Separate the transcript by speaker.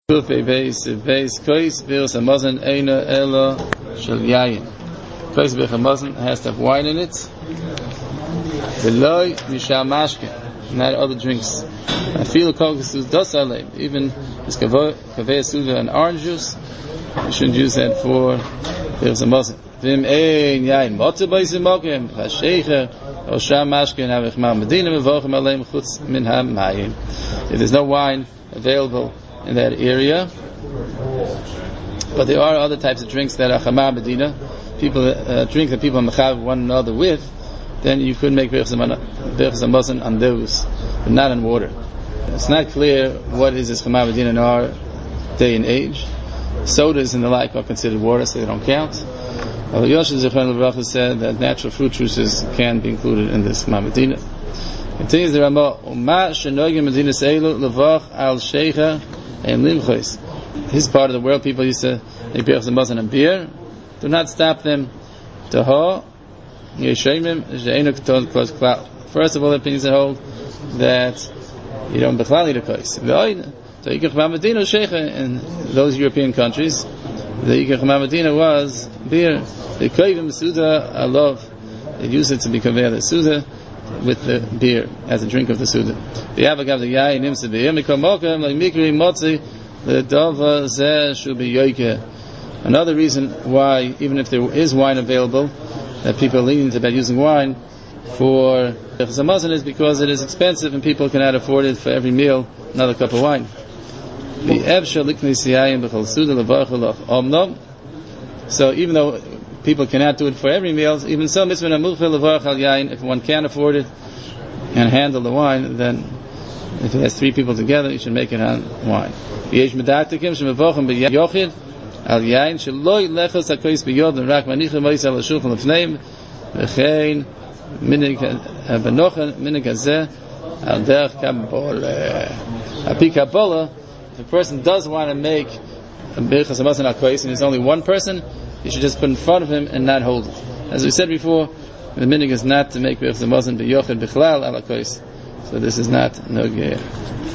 Speaker 1: Beis kois virus hamazon eina ela shel yayin. Kois virus hamazon has to have wine in it. Veloy mishal mashke, not other drinks. I feel kokus does alem. Even this kaveh suda and orange juice, you shouldn't use that for virus hamazon. Vim ein yayin motu b'yizim mokem hashecher or sham mashke and avich ma medina mevochem alem chutz min hamayim. If there's no wine available in that area, but there are other types of drinks that are chamar medina, people drink that people mechav one another with, then you could make berachas hamazon on those, but not on water. It's not clear what is this chamar medina in our day and age. Sodas and the like are considered water, so they don't count. Yosef Zechron Levracha said that natural fruit juices can be included in this chamar medina. Continues the Ramah, Uma shenogim medina seilu levach al sheikha and limchos. This part of the world, people used to make berachas hamazon and beer. Do not stop them. Taha yeshayimim she'enu k'ton klos klal. First of all, the opinions that hold that you don't bechlal need a kos. So yikach ma'amedina sheikha in those European countries, the yikach ma'amedina was beer. The koivim suda alov. They used it to be kaveh the suda with the beer as a drink of the suda. The avagav the yayin nimsa beer mikol mokem like mikri motzi the dava zeh should be yoike. Another reason why, even if there is wine available, that people are lenient about using wine for berachas hamazon is because it is expensive and people cannot afford it for every meal. Another cup of wine. The evshel liknis yayin b'chol suda levarchalach omnom. So even though people cannot do it for every meal, even so, mitzvah namuchel levarchal yayin. If one can't afford it and handle the wine, then if he has three people together, he should make it on wine. Yesh medaktikim shemevochem b'yochid al yayin sheloi lechos hakois b'yod rak manichem mois al hashulchan lefneim v'chein minig benochen minig hazeh al derech kabbalah. Api kabbalah, if a person does want to make a berachas hamazon al kois and there's only one person, you should just put in front of him and not hold it. As we said before, the minig is not to make berachas hamazon b'yochid b'chlal al kois. So this is not no gear.